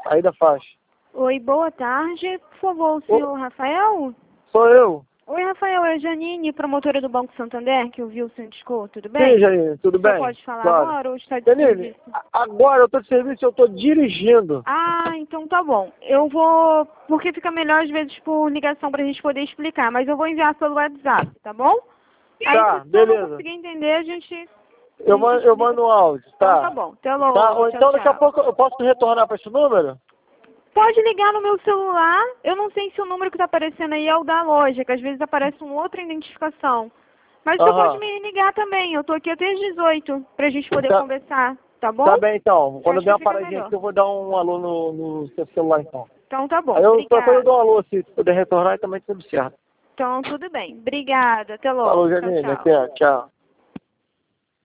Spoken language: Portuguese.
aí da faixa. Oi, boa tarde. Por favor, o senhor Rafael? Sou eu. Oi, Rafael, é a Janine, promotora do Banco Santander, que ouviu o Sindicô, tudo bem? Sim, Janine, tudo bem? Você pode falar Claro. agora ou está de Janine, serviço? agora eu estou de serviço, eu estou dirigindo. Ah, então tá bom. Eu vou, porque fica melhor às vezes por ligação pra gente poder explicar, mas eu vou enviar pelo WhatsApp, tá bom? Aí Tá, se eu não beleza. conseguir entender, a gente Eu mando um áudio, Então tá? tá bom. Até logo. Tá, ou Tchau, então daqui a tchau. pouco eu posso retornar para esse número? Pode ligar no meu celular. Eu não sei se o número que está aparecendo aí é o da loja, que às vezes aparece uma outra identificação. Mas você pode Aham. me ligar também. Eu tô aqui até as 18 pra gente poder Tá, conversar. Tá bom? tá bem então. Quando eu acho der que uma fica paradinha melhor. aqui, eu vou dar um alô no seu celular então. Então tá bom. Aí eu Obrigada. dou um alô, se puder retornar, também tudo certo. Então tudo bem. Obrigada. Até logo. Falou, Tchau, Janine, tchau. até, tchau.